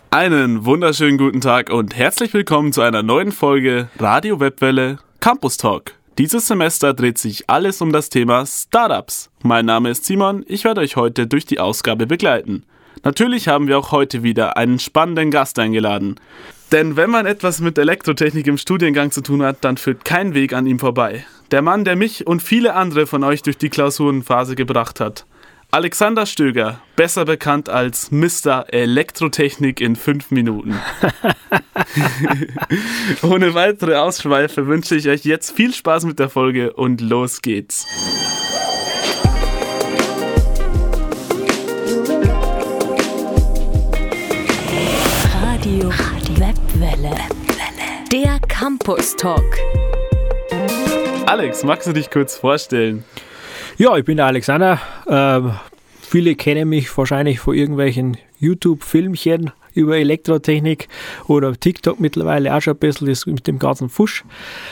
Einen wunderschönen guten Tag und herzlich willkommen zu einer neuen Folge Radio Webwelle Campus Talk. Dieses Semester dreht sich alles um das Thema Startups. Mein Name ist Simon, ich werde euch heute durch die Ausgabe begleiten. Natürlich haben wir auch heute wieder einen spannenden Gast eingeladen. Denn wenn man etwas mit Elektrotechnik im Studiengang zu tun hat, dann führt kein Weg an ihm vorbei. Der Mann, der mich und viele andere von euch durch die Klausurenphase gebracht hat. Alexander Stöger, besser bekannt als Mr. Elektrotechnik in 5 Minuten. Ohne weitere Ausschweife wünsche ich euch jetzt viel Spaß mit der Folge und los geht's. Radio Webwelle. Der Campus Talk. Alex, magst du dich kurz vorstellen? Ja, ich bin der Alexander. Viele kennen mich wahrscheinlich von irgendwelchen YouTube-Filmchen über Elektrotechnik oder TikTok mittlerweile auch schon ein bisschen das mit dem ganzen Fusch.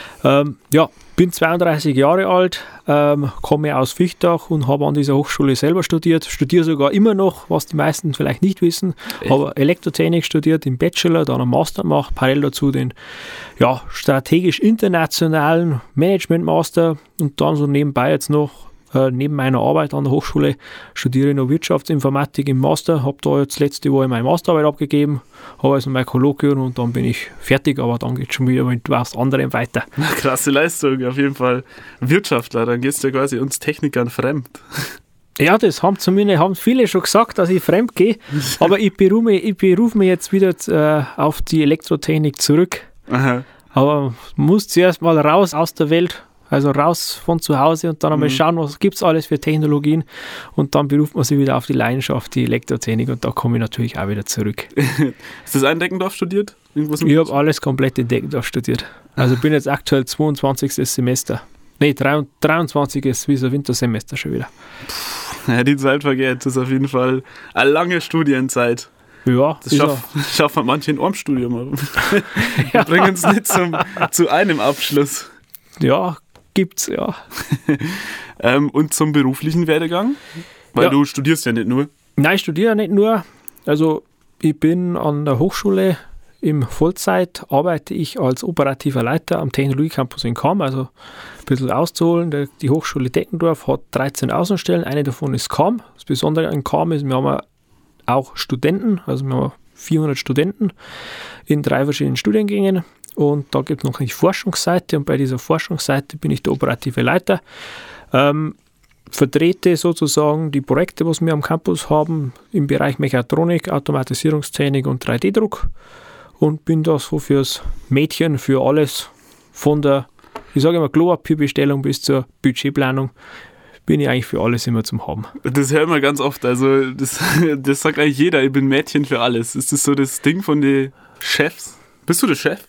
Bin 32 Jahre alt, komme aus Fichtach und habe an dieser Hochschule selber studiert. Studiere sogar immer noch, was die meisten vielleicht nicht wissen. Habe Elektrotechnik studiert im Bachelor, dann einen Master gemacht, parallel dazu den strategisch internationalen Management Master und dann so nebenbei jetzt noch neben meiner Arbeit an der Hochschule studiere ich noch Wirtschaftsinformatik im Master, habe da jetzt letzte Woche meine Masterarbeit abgegeben, habe also mein Kolloquium und dann bin ich fertig, aber dann geht es schon wieder mit was anderem weiter. Krasse Leistung, auf jeden Fall Wirtschaftler, dann gehst du ja quasi uns Technikern fremd. Ja, das haben viele schon gesagt, dass ich fremd gehe, aber ich berufe mich jetzt wieder auf die Elektrotechnik zurück. Aha. Aber muss zuerst mal raus aus der Welt. Also raus von zu Hause und dann einmal schauen, was gibt es alles für Technologien und dann beruft man sich wieder auf die Leidenschaft, die Elektrotechnik und da komme ich natürlich auch wieder zurück. Ist das in Deckendorf studiert? Ich habe alles komplett in Deckendorf studiert. Also bin jetzt aktuell 22. Semester. Nee, 23. ist wie so Wintersemester schon wieder. Ja, die Zeit vergeht. Das ist auf jeden Fall eine lange Studienzeit. Ja, das schaffen manche in einem Studium. Wir bringen uns nicht zu einem Abschluss. Ja, gibt's, ja. Und zum beruflichen Werdegang? Weil du studierst ja nicht nur. Nein, ich studiere nicht nur. Also ich bin an der Hochschule im Vollzeit, arbeite ich als operativer Leiter am Technologiecampus in Cham. Also ein bisschen auszuholen. Die Hochschule Deckendorf hat 13 Außenstellen, eine davon ist Cham. Das Besondere an Cham ist, wir haben auch Studenten, also wir haben 400 Studenten in 3 verschiedenen Studiengängen. Und da gibt es noch eine Forschungsseite und bei dieser Forschungsseite bin ich der operative Leiter. Vertrete sozusagen die Projekte, was wir am Campus haben, im Bereich Mechatronik, Automatisierungstechnik und 3D-Druck und bin da so fürs Mädchen, für alles von der, ich sage immer, Klopapierbestellung bis zur Budgetplanung, bin ich eigentlich für alles immer zum Haben. Das hören wir ganz oft, also das sagt eigentlich jeder, ich bin Mädchen für alles. Ist das so das Ding von den Chefs? Bist du der Chef?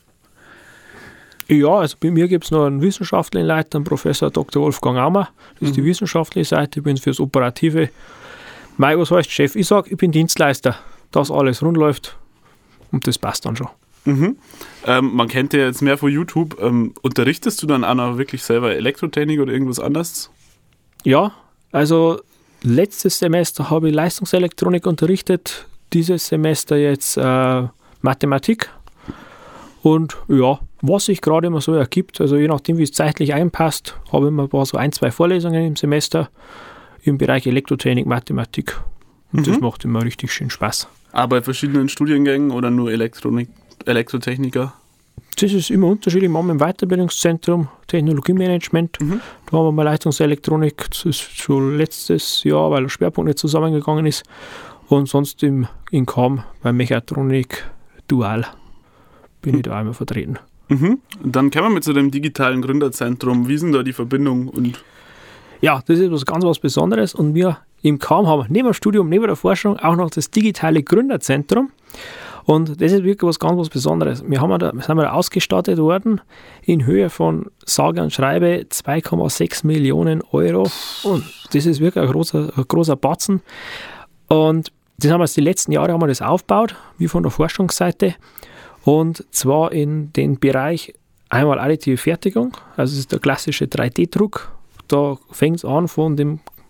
Ja, also bei mir gibt es noch einen wissenschaftlichen Leiter, einen Professor Dr. Wolfgang Aumer. Das ist die wissenschaftliche Seite, ich bin fürs Operative. Was heißt Chef? Ich sage, ich bin Dienstleister, dass alles rund läuft und das passt dann schon. Mhm. Man kennt ja jetzt mehr von YouTube. Unterrichtest du dann auch noch wirklich selber Elektrotechnik oder irgendwas anderes? Ja, also letztes Semester habe ich Leistungselektronik unterrichtet, dieses Semester jetzt Mathematik. Und ja, was sich gerade immer so ergibt, also je nachdem, wie es zeitlich einpasst, habe ich immer so 1-2 Vorlesungen im Semester im Bereich Elektrotechnik, Mathematik. Und das macht immer richtig schön Spaß. Aber bei verschiedenen Studiengängen oder nur Elektrotechniker? Das ist immer unterschiedlich. Wir haben im Weiterbildungszentrum Technologiemanagement, da haben wir mal Leistungselektronik, das ist schon letztes Jahr, weil der Schwerpunkt nicht zusammengegangen ist. Und sonst in Cham bei Mechatronik Dual bin ich da einmal vertreten. Und dann kommen wir mit zu dem digitalen Gründerzentrum. Wie sind da die Verbindungen? Und ja, das ist was Besonderes. Und wir im Cham haben neben dem Studium, neben der Forschung auch noch das digitale Gründerzentrum. Und das ist wirklich was Besonderes. Wir sind da ausgestattet worden in Höhe von sage und schreibe 2,6 Millionen Euro. Und das ist wirklich ein großer Batzen. Und das haben wir die letzten Jahre das aufgebaut, wie von der Forschungsseite. Und zwar in den Bereich einmal additive Fertigung, also das ist der klassische 3D-Druck. Da fängt es an von dem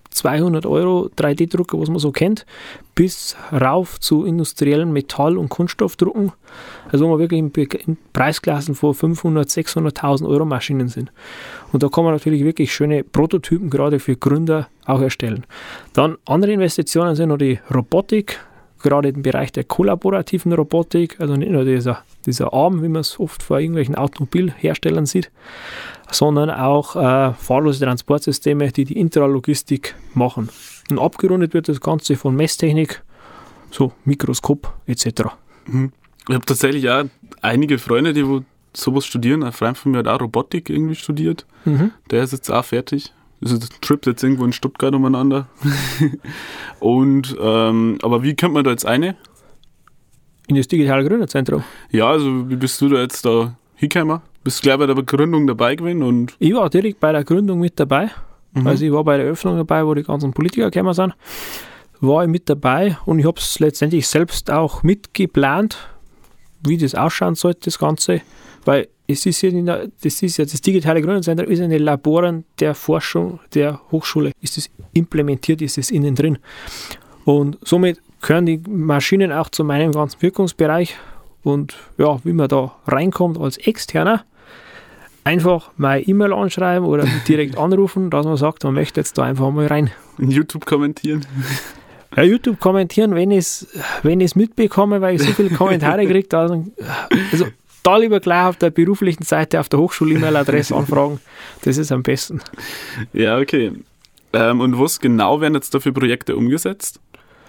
200 € 3D-Drucker, was man so kennt, bis rauf zu industriellen Metall- und Kunststoffdrucken, also wo wir wirklich in Preisklassen von 500.000, 600.000 € Maschinen sind. Und da kann man natürlich wirklich schöne Prototypen gerade für Gründer auch erstellen. Dann andere Investitionen sind noch die Robotik, gerade im Bereich der kollaborativen Robotik, also nicht nur dieser Arm, wie man es oft vor irgendwelchen Automobilherstellern sieht, sondern auch fahrlose Transportsysteme, die Intralogistik machen. Und abgerundet wird das Ganze von Messtechnik, so Mikroskop etc. Ich habe tatsächlich auch einige Freunde, die sowas studieren. Ein Freund von mir hat auch Robotik irgendwie studiert. Der ist jetzt auch fertig. Also das trippt jetzt irgendwo in Stuttgart umeinander. Und, aber wie kommt man da jetzt eine? In das digitale Gründerzentrum? Ja, also wie bist du da jetzt da hingekommen? Bist du gleich bei der Gründung dabei gewesen? Und ich war direkt bei der Gründung mit dabei. Also ich war bei der Eröffnung dabei, wo die ganzen Politiker gekommen sind. War ich mit dabei und ich habe es letztendlich selbst auch mitgeplant, wie das ausschauen sollte, das Ganze. Weil das digitale Gründerzentrum ist in den Laboren der Forschung der Hochschule. Ist es implementiert, ist es innen drin. Und somit gehören die Maschinen auch zu meinem ganzen Wirkungsbereich. Und ja, wie man da reinkommt als Externer, einfach meine E-Mail anschreiben oder direkt anrufen, dass man sagt, man möchte jetzt da einfach mal rein. in YouTube kommentieren. Ja, YouTube kommentieren, wenn ich es mitbekomme, weil ich so viele Kommentare kriege. Also da lieber gleich auf der beruflichen Seite, auf der Hochschul-E-Mail-Adresse anfragen. Das ist am besten. Ja, okay. Und was genau werden jetzt da für Projekte umgesetzt?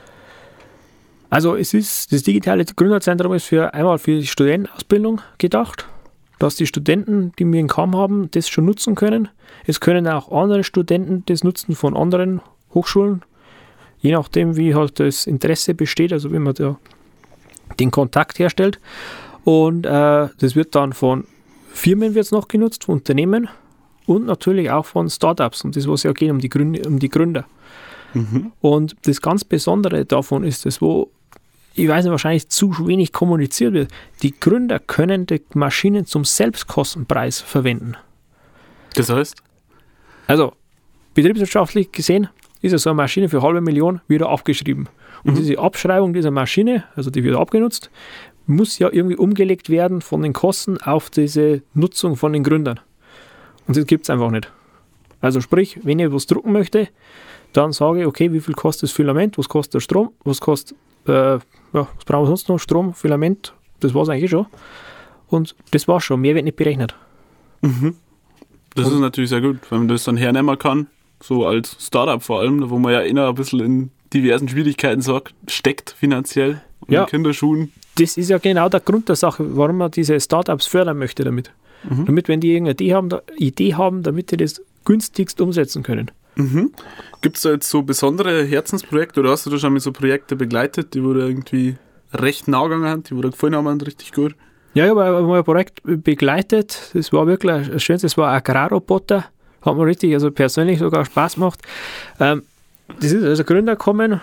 Also das digitale Gründerzentrum ist einmal für die Studentenausbildung gedacht, dass die Studenten, die wir in Cham haben, das schon nutzen können. Es können auch andere Studenten das nutzen von anderen Hochschulen, je nachdem, wie halt das Interesse besteht, also wie man da den Kontakt herstellt. Und das wird dann von Firmen noch genutzt, von Unternehmen und natürlich auch von Startups. Und das, was ja geht, um die Gründer. Und das ganz Besondere davon ist es, wo, ich weiß nicht, wahrscheinlich zu wenig kommuniziert wird. Die Gründer können die Maschinen zum Selbstkostenpreis verwenden. Das heißt? Also, betriebswirtschaftlich gesehen ist ja so eine Maschine für 500.000 wieder abgeschrieben. Und diese Abschreibung dieser Maschine, also die wird abgenutzt, muss ja irgendwie umgelegt werden von den Kosten auf diese Nutzung von den Gründern. Und das gibt es einfach nicht. Also sprich, wenn ich was drucken möchte, dann sage ich, okay, wie viel kostet das Filament, was kostet der Strom, was kostet, was brauchen wir sonst noch, Strom, Filament, das war es eigentlich schon. Und das war schon, mehr wird nicht berechnet. Das ist natürlich sehr gut, wenn man das dann hernehmen kann, so als Startup vor allem, wo man ja immer ein bisschen in diversen Schwierigkeiten steckt finanziell und in Kinderschuhen. Das ist ja genau der Grund der Sache, warum man diese Startups fördern möchte damit. Damit, wenn die irgendeine Idee haben, damit die das günstigst umsetzen können. Gibt es da jetzt so besondere Herzensprojekte oder hast du da schon mal so Projekte begleitet, die wurde irgendwie recht nah gegangen haben, die wurde gefallen haben und richtig gut? Ja, ich habe mal ein Projekt begleitet, das war wirklich ein schönes, das war ein Agrarroboter, hat mir richtig, also persönlich sogar Spaß gemacht. Das ist also ein Gründer gekommen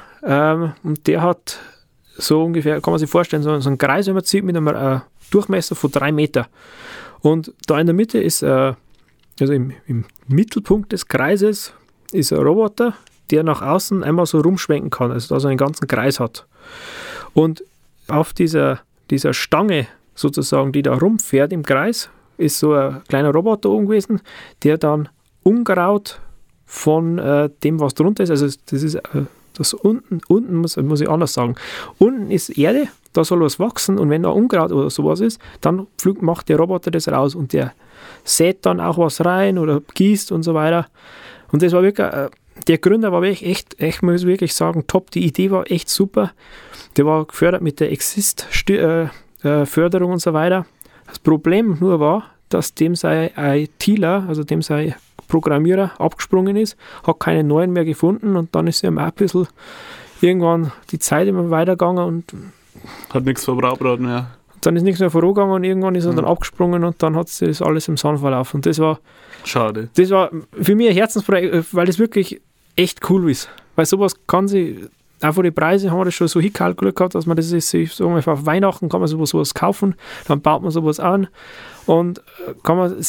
und der hat so ungefähr, kann man sich vorstellen, so einen Kreis überzieht mit einem Durchmesser von 3 Meter. Und da in der Mitte ist, also im Mittelpunkt des Kreises, ist ein Roboter, der nach außen einmal so rumschwenken kann, also da so einen ganzen Kreis hat. Und auf dieser Stange sozusagen, die da rumfährt im Kreis, ist so ein kleiner Roboter oben gewesen, der dann Unkraut von dem, was drunter ist, also das ist das unten muss ich anders sagen, unten ist Erde, da soll was wachsen und wenn da Unkraut oder sowas ist, dann macht der Roboter das raus und der sät dann auch was rein oder gießt und so weiter. Und das war wirklich, der Gründer war echt, muss ich wirklich sagen, top, die Idee war echt super. Der war gefördert mit der Exist-Förderung und so weiter. Das Problem nur war, dass dem sein ITler, also dem sein Programmierer abgesprungen ist, hat keine neuen mehr gefunden und dann ist ihm auch ein bisschen irgendwann die Zeit immer weitergegangen und hat nichts verbraucht mehr. Dann ist nichts mehr vorangegangen und irgendwann ist er dann abgesprungen und dann hat sich das alles im Sand verlaufen. Und das war schade. Das war für mich ein Herzensprojekt, weil das wirklich echt cool ist. Weil sowas kann sich, auch von den Preisen haben wir das schon so hinkalkuliert gehabt, dass man das ist, so ungefähr auf Weihnachten kann man sowas kaufen, dann baut man sowas an und kann man sich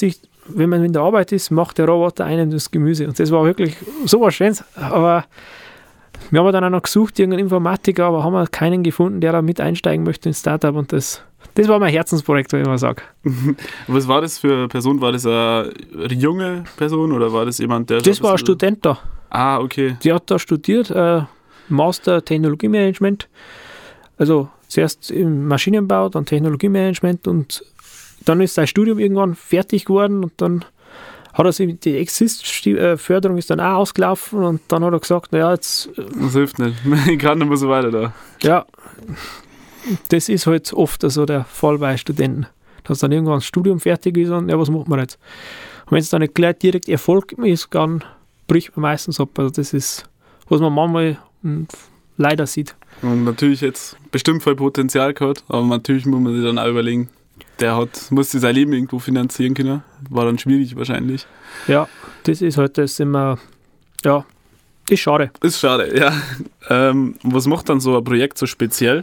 wenn man in der Arbeit ist, macht der Roboter einen das Gemüse. Und das war wirklich so was Schönes. Aber wir haben dann auch noch gesucht, irgendeinen Informatiker, aber haben wir keinen gefunden, der da mit einsteigen möchte ins Startup. Und das war mein Herzensprojekt, wenn ich mal sage. Was war das für eine Person? War das eine junge Person oder war das jemand, der... Das war ein Student da. Ah, okay. Die hat da studiert, Master Technologiemanagement. Also zuerst im Maschinenbau, dann Technologiemanagement und dann ist sein Studium irgendwann fertig geworden und dann hat er sich die Exist-Förderung ist dann auch ausgelaufen und dann hat er gesagt, naja, jetzt... Das hilft nicht. Ich kann nicht mehr so weiter da. Ja, das ist halt oft so der Fall bei Studenten, dass dann irgendwann das Studium fertig ist und ja, was macht man jetzt? Und wenn es dann nicht gleich direkt Erfolg ist, dann bricht man meistens ab. Also das ist, was man manchmal leider sieht. Und natürlich jetzt bestimmt voll Potenzial gehabt, aber natürlich muss man sich dann auch überlegen, musste sein Leben irgendwo finanzieren können. War dann schwierig wahrscheinlich. Ja, das ist halt das immer, ja, ist schade. Ist schade, ja. Was macht dann so ein Projekt so speziell?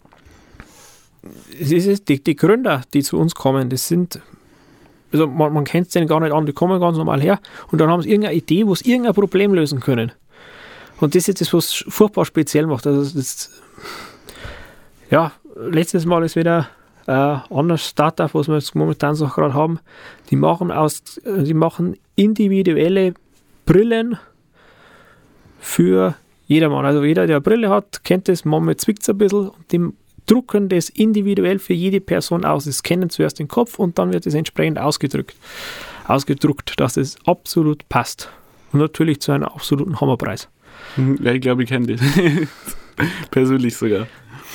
Es ist die Gründer, die zu uns kommen, das sind, also man kennt es denen gar nicht an, die kommen ganz normal her und dann haben sie irgendeine Idee, wo sie irgendein Problem lösen können. Und das ist das, was furchtbar speziell macht. Also das, ja, letztes Mal ist wieder ein anderes Startup, was wir jetzt momentan so gerade haben. Die machen individuelle Brillen für jedermann. Also jeder, der eine Brille hat, kennt das, manchmal zwickt es ein bisschen und die drucken das individuell für jede Person aus. Sie scannen zuerst den Kopf und dann wird es entsprechend ausgedruckt, dass es absolut passt. Und natürlich zu einem absoluten Hammerpreis. Ja, ich glaube, ich kenne die. Persönlich sogar.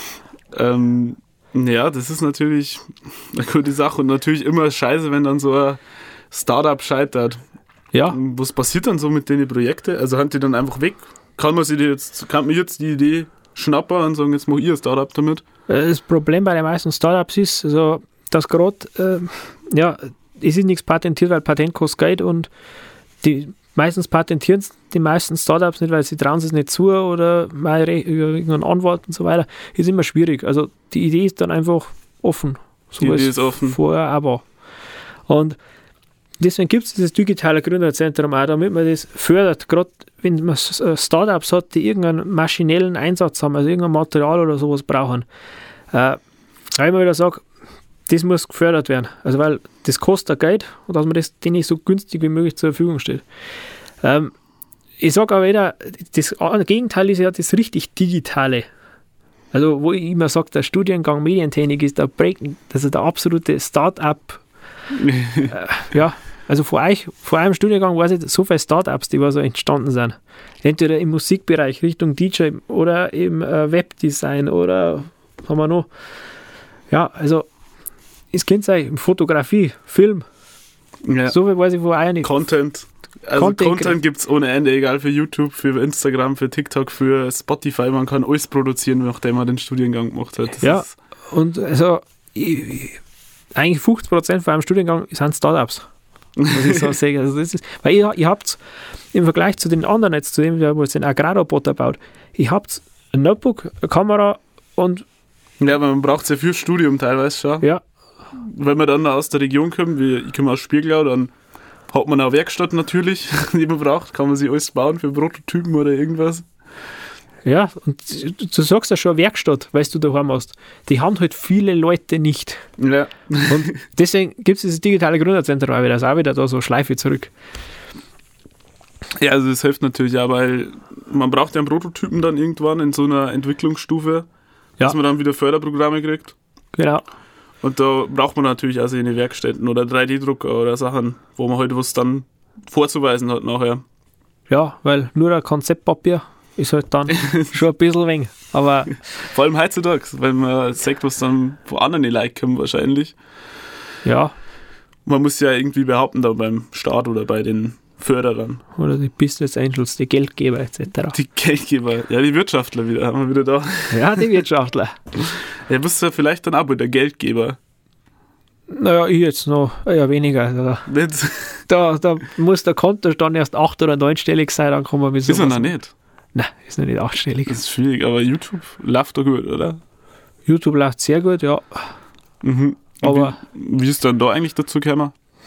Ja, das ist natürlich eine gute Sache und natürlich immer scheiße, wenn dann so ein Startup scheitert. Ja. Was passiert dann so mit den Projekten? Also haben die dann einfach weg? Kann man jetzt die Idee schnappen und sagen, jetzt mache ich ein Startup damit? Das Problem bei den meisten Startups ist, also, dass gerade, es ist nichts patentiert, weil Patent kostet Geld und meistens patentieren die meisten Startups nicht, weil sie trauen es nicht zu oder über irgendeinen Anwalt und so weiter. Ist immer schwierig. Also die Idee ist dann einfach offen. So die Idee ist offen. Vorher auch war. Und deswegen gibt es dieses digitale Gründerzentrum auch, damit man das fördert. Gerade wenn man Startups hat, die irgendeinen maschinellen Einsatz haben, also irgendein Material oder sowas brauchen. Weil ich immer wieder sage, das muss gefördert werden. Also weil das kostet Geld und dass man das denen so günstig wie möglich zur Verfügung steht. Ich sage aber wieder, das Gegenteil ist ja das richtig Digitale. Also wo ich immer sage, der Studiengang Medientechnik ist der absolute Start-up. Also vor einem Studiengang weiß ich so viele Start-ups, die so entstanden sind. Entweder im Musikbereich Richtung DJ oder im Webdesign oder was haben wir noch? Ja, also es kennt sein, Fotografie, Film. Ja. So viel weiß ich vor einem nicht. Content. Also Content gibt es ohne Ende, egal für YouTube, für Instagram, für TikTok, für Spotify. Man kann alles produzieren, nachdem man den Studiengang gemacht hat. Das und also eigentlich 50% von einem Studiengang sind Startups. Muss ich so sagen. Also das ist, weil ihr habt im Vergleich zu den anderen, jetzt zu dem, der jetzt den Agrarroboter baut, ihr habt ein Notebook, eine Kamera und... Ja, aber man braucht sehr viel Studium teilweise schon. Ja. Wenn wir dann aus der Region kommen, wie ich komme aus Spiegelau, dann hat man eine Werkstatt natürlich, die man braucht. Kann man sich alles bauen für Prototypen oder irgendwas. Ja, und du sagst ja schon Werkstatt, weil du daheim hast. Die haben halt viele Leute nicht. Ja. Und deswegen gibt es dieses digitale Gründerzentrum auch wieder, also auch wieder da so Schleife zurück. Ja, also das hilft natürlich auch, weil man braucht ja einen Prototypen dann irgendwann in so einer Entwicklungsstufe, dass man dann wieder Förderprogramme kriegt. Genau. Und da braucht man natürlich also eine Werkstätten oder 3D-Drucker oder Sachen, wo man halt was dann vorzuweisen hat nachher. Ja, weil nur ein Konzeptpapier ist halt dann schon ein bisschen wenig. Aber vor allem heutzutage, weil man sagt, was dann von anderen Leuten kommt wahrscheinlich. Ja. Man muss ja irgendwie behaupten da beim Staat oder bei den Förderern. Oder die Business Angels, die Geldgeber etc. Die Geldgeber, ja, die Wirtschaftler wieder, haben wir wieder da. Ja, die Wirtschaftler. Ja, bist du ja vielleicht dann aber der Geldgeber. Naja, ich jetzt noch eher weniger. Also da muss der Kontostand erst 8- oder 9-stellig sein, dann kommen wir mit sowas. Ist er noch nicht? Nein, ist noch nicht 8-stellig. Das ist schwierig, aber YouTube läuft doch gut, oder? YouTube läuft sehr gut, ja. Mhm. Aber wie ist dann da eigentlich dazu gekommen?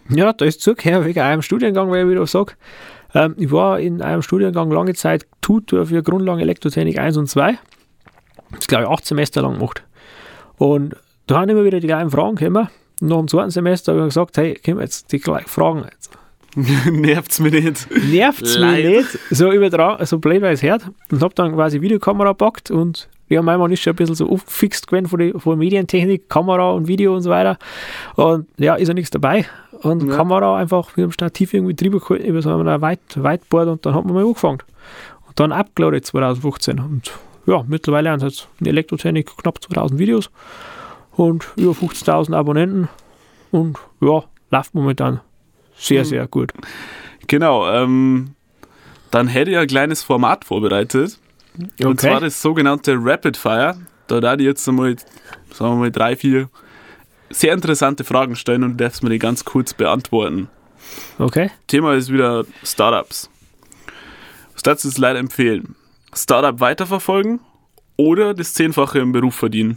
Ja, da ist zugehört wegen einem Studiengang, weil ich wieder sage, ich war in einem Studiengang lange Zeit Tutor für Grundlagen Elektrotechnik 1 und 2. Das glaube ich 8 Semester lang gemacht. Und da haben immer wieder die gleichen Fragen gekommen. Und nach dem 2. Semester habe ich gesagt, hey, können wir jetzt die gleichen Fragen jetzt. Nervt's mich nicht. Nervt's mich nicht. So übertragen, so blöd, weil es hört. Und habe dann quasi Videokamera gepackt und ja, mein Mann ist schon ein bisschen so aufgefixt gewesen von Medientechnik, Kamera und Video und so weiter. Und ja, ist ja nichts dabei. Und Kamera einfach mit dem Stativ irgendwie drüber gehalten, über so ein Whiteboard und dann hat man mal angefangen. Und dann abgeladen 2015. Und ja, mittlerweile haben sie jetzt in Elektrotechnik knapp 2000 Videos und über 50.000 Abonnenten. Und ja, läuft momentan sehr, sehr gut. Genau, dann hätte ich ein kleines Format vorbereitet. Okay. Und zwar das sogenannte Rapid Fire. Da darf ich jetzt einmal, sagen wir mal, 3, 4 sehr interessante Fragen stellen und du darfst mir die ganz kurz beantworten. Okay. Thema ist wieder Startups. Was darfst du jetzt leider empfehlen? Startup weiterverfolgen oder das 10-fache im Beruf verdienen?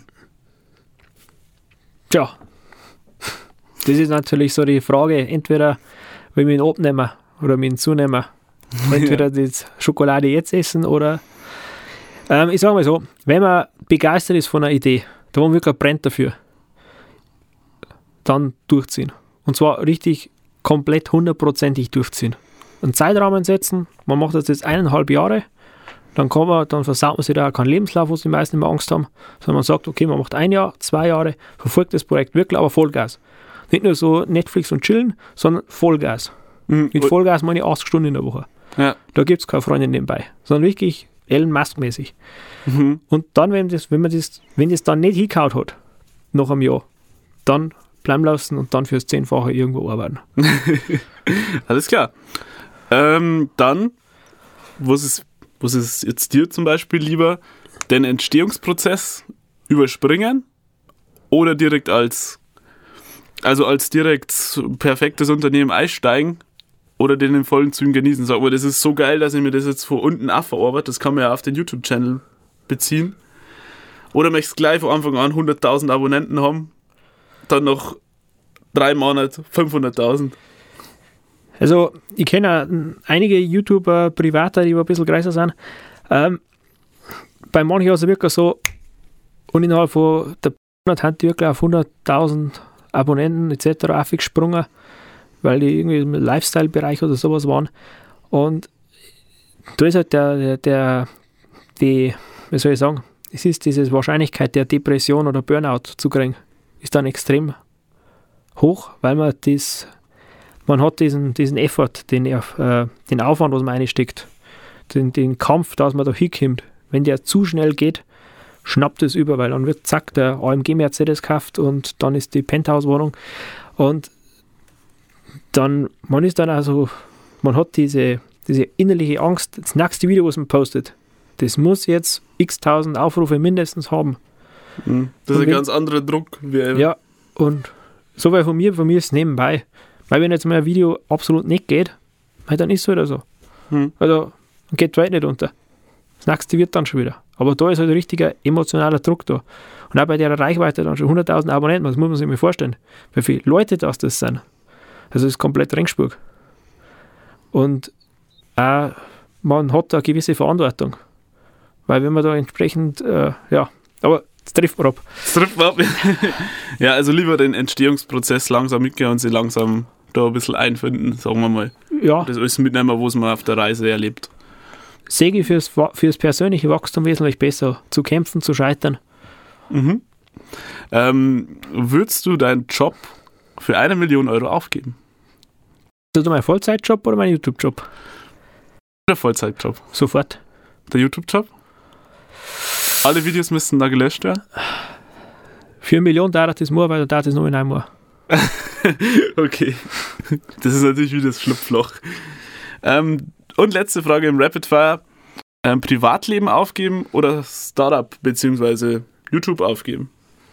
Tja, das ist natürlich so die Frage, entweder will ich ihn abnehmen oder mich zunehmen. Entweder die Schokolade jetzt essen oder ich sage mal so, wenn man begeistert ist von einer Idee, da wo man wirklich brennt dafür, dann durchziehen. Und zwar richtig komplett 100%ig durchziehen. Einen Zeitrahmen setzen, man macht das jetzt 1,5 Jahre, dann versaut man sich da auch keinen Lebenslauf, was die meisten immer Angst haben, sondern man sagt, okay, man macht 1 Jahr, 2 Jahre, verfolgt das Projekt wirklich, aber Vollgas. Nicht nur so Netflix und chillen, sondern Vollgas. Mit Vollgas meine ich 80 Stunden in der Woche. Ja. Da gibt es keine Freundin nebenbei, sondern wirklich Elon Musk-mäßig. Und dann, wenn das dann nicht hingehauen hat, nach einem Jahr, dann bleiben lassen und dann fürs 10-fache irgendwo arbeiten. Alles klar. Dann, was ist jetzt dir zum Beispiel lieber, den Entstehungsprozess überspringen oder direkt als direkt perfektes Unternehmen einsteigen oder den in vollen Zügen genießen? Sag mal, das ist so geil, dass ich mir das jetzt von unten verarbeite. Das kann man ja auf den YouTube-Channel beziehen. Oder möchtest gleich von Anfang an 100.000 Abonnenten haben, dann noch 3 Monate 500.000? Also, ich kenne einige YouTuber, Privater, die ein bisschen größer sind. Bei manchen ist es wirklich so, und innerhalb von der Monat haben die wirklich auf 100.000 Abonnenten etc. aufgesprungen, weil die irgendwie im Lifestyle-Bereich oder sowas waren. Und da ist halt wie soll ich sagen, es ist diese Wahrscheinlichkeit der Depression oder Burnout zu kriegen, ist dann extrem hoch, weil man hat diesen Effort, den Aufwand, was man reinsteckt, den Kampf, dass man da hinkommt. Wenn der zu schnell geht, schnappt es über, weil dann wird zack der AMG Mercedes gekauft und dann ist die Penthouse-Wohnung und dann, man hat diese innerliche Angst, das nächste Video, was man postet, das muss jetzt x-tausend Aufrufe mindestens haben. Das ist ein ganz anderer Druck. Ja, und so weil von mir ist es nebenbei. Weil wenn jetzt mal ein Video absolut nicht geht, dann ist es halt so. Also geht die Welt nicht unter. Das nächste wird dann schon wieder. Aber da ist halt ein richtiger emotionaler Druck da. Und auch bei der Reichweite dann schon 100.000 Abonnenten, das muss man sich mal vorstellen, wie viele Leute das sind. Also das ist komplett Ringsburg. Und auch man hat da eine gewisse Verantwortung. Weil wenn man da entsprechend, aber das trifft man ab. Ja, also lieber den Entstehungsprozess langsam mitgehen und sich langsam da ein bisschen einfinden, sagen wir mal. Ja. Das alles mitnehmen, was man auf der Reise erlebt. Sehe ich fürs persönliche Wachstum wesentlich besser, zu kämpfen, zu scheitern. Würdest du deinen Job für 1 Million Euro aufgeben? Ist das mein Vollzeitjob oder mein YouTube-Job? Der Vollzeitjob. Sofort. Der YouTube-Job? Alle Videos müssten da gelöscht werden? Für 1 Million dauert das nur, weil da dauert es nur in einem Jahr. Okay. Das ist natürlich wie das Schlupfloch. Und letzte Frage im Rapid Fire. Privatleben aufgeben oder Startup bzw. YouTube aufgeben?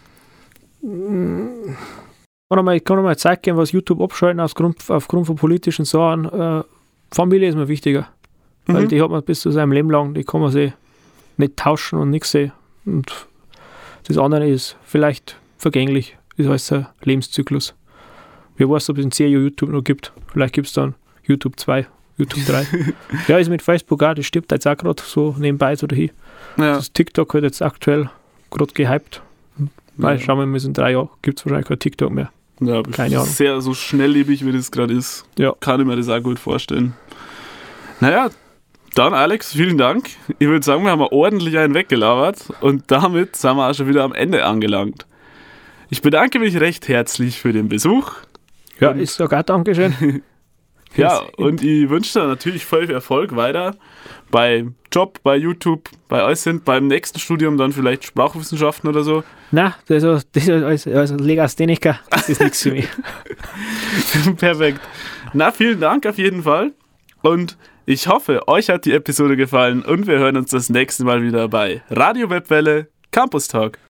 Ich kann mal Zeit geben, was YouTube abschalten aufgrund von politischen Sachen. Familie ist mir wichtiger. Weil die hat man bis zu seinem Leben lang, die kann man sich nicht tauschen und nichts sehen. Und das andere ist vielleicht vergänglich, ist alles ein Lebenszyklus. Wer weiß, ob es in 10 Jahren YouTube noch gibt. Vielleicht gibt es dann YouTube 2, YouTube 3. Ja, ist mit Facebook auch, das stirbt jetzt auch gerade so nebenbei so dahin. Ja. Das TikTok wird jetzt aktuell gerade gehypt. Mal schauen wir mal, in 3 Jahren gibt es wahrscheinlich kein TikTok mehr. Ja, aber Keine Ahnung. sehr so schnelllebig, wie das gerade ist, kann ich mir das auch gut vorstellen. Naja, dann Alex, vielen Dank. Ich würde sagen, wir haben ordentlich einen weggelabert und damit sind wir auch schon wieder am Ende angelangt. Ich bedanke mich recht herzlich für den Besuch. Ja, und ich sage auch Dankeschön. Ja, und ich wünsche dir natürlich voll viel Erfolg weiter bei Job, bei YouTube, bei euch sind, beim nächsten Studium dann vielleicht Sprachwissenschaften oder so. Nein, das als Legastheniker, das ist nichts für mich. Perfekt. Na, vielen Dank auf jeden Fall und ich hoffe, euch hat die Episode gefallen und wir hören uns das nächste Mal wieder bei Radio Webwelle Campus Talk.